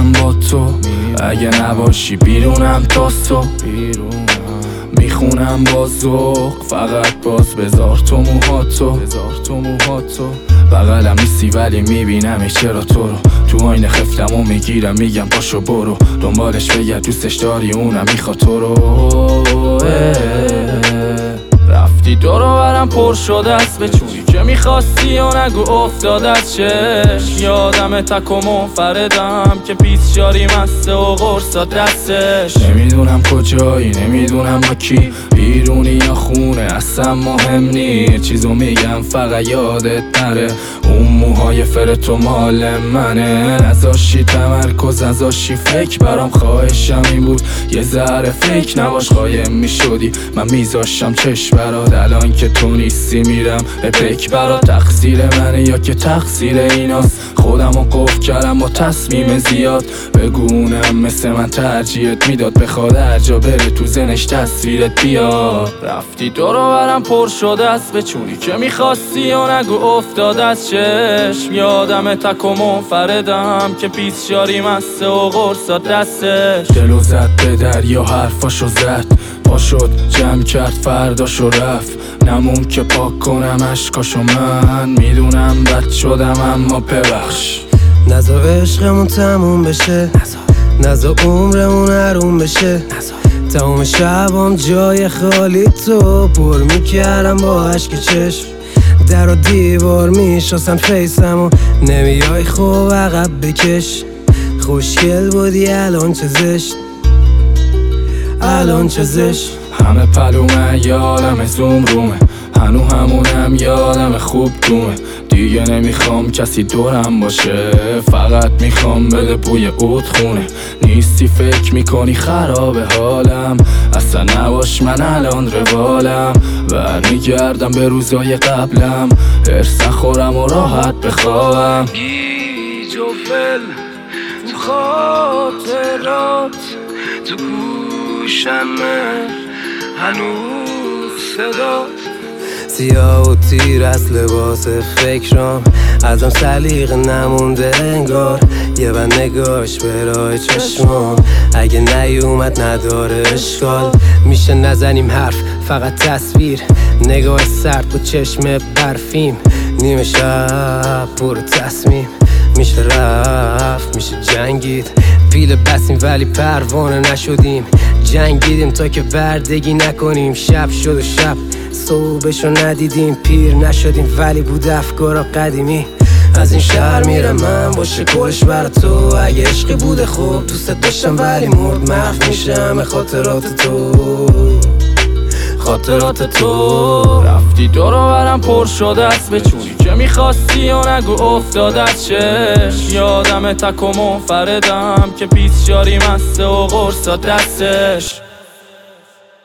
میمونم با تو، اگه نباشی بیرونم تا صبح. میخونم با ذوق، فقط باز بذار تو موهاتو. بغلم نیستی ولی میبینم چرا تو رو تو آینه خفتم و میگیرم میگم پاشو برو دنبالش بگرد دوستش داری اونم میخواد تو رو. رفتی دور و برم پر شده است به چونی که میخواستی و نگو افتاد از چشم. یادم تک و منفردم که پیسیاری مسته و قرصا دستش. نمیدونم کجایی، نمیدونم با کی، بیرونی یا خونه اصلا مهم نی. چیزو میگم فقط یادت نره، اون موهای فر تو مال منه. نذاشی تمرکز، نذاشی فکر برام، خواهشم این بود یه ذره فکر نباش. قایم میشدی من میذاشم چشم برات، الان که تو نیستی میرم اپک برات. تقصیر منه یا که تقصیر ایناست، خودمو قفل کردم با تصمیم زیاد. بگونم مثل من ترجیحت میداد، بخواد هر جا بره تو زنش تصویرت بیاد. رفتی دور و برم پر شده است به چونی که میخواستی و نگو افتاد از چشم. یادم تک و منفردم که پیسیاری مسته و قرصا دستش. دلو زد به دریا حرفاشو زد، پا شد جمع کرد فرداشو رفت. نمون که پاک کنم عشقاشو، من میدونم بد شدم اما ببخش. نذار عشقمون تموم بشه، نذار عمرمون حروم بشه. تمام شبام جای خالی تو پر میکردم با عشق چشم. در و دیوار میشستن فیسمو، نمیای خوب عقب بکش. خوشگل بودی الان چه زشت، الان چه زشت. همه پلومه یادم زوم رومه، هنو همونم یادم خوب دومه. دیگه نمیخوام کسی دورم باشه، فقط میخوام بده بوی عود خونه. نیستی فکر میکنی خراب حالم، اصلا نباش من الان روالم. برمیگردم به روزای قبلم، هرس نخورم و راحت بخوابم. گیج و فل تو خاطرات، تو گوشمه هنوز صدات. سیاه و تیر از لباس فکرام، ازم سلیقه نمونده انگار. یه بند نگاش به راه چشمام، اگه نیومد نداره اشکال. میشه نزنیم حرف فقط تصویر، نگاه سرد با چشم برفیم. نیمه شب پر تصمیم، میشه رفت میشه جنگید. پیل بسیم ولی پروانه نشدیم، جنگیدیم تا که بردگی نکنیم. شب شد و شب صبحشو ندیدیم، پیر نشدیم ولی بود افکارا قدیمی. از این شهر میرم من با شکلش برا تو، اگه عشقی بوده خوب دوستت داشتم ولی مرد. محو میشم خاطرات تو، خاطرات تو. رفتی دور و برم پر شده است به چونی که میخواستی و نگو افتاد از چشم. یادم تک و منفردم که پیسیاری مسته و قرصا دستش.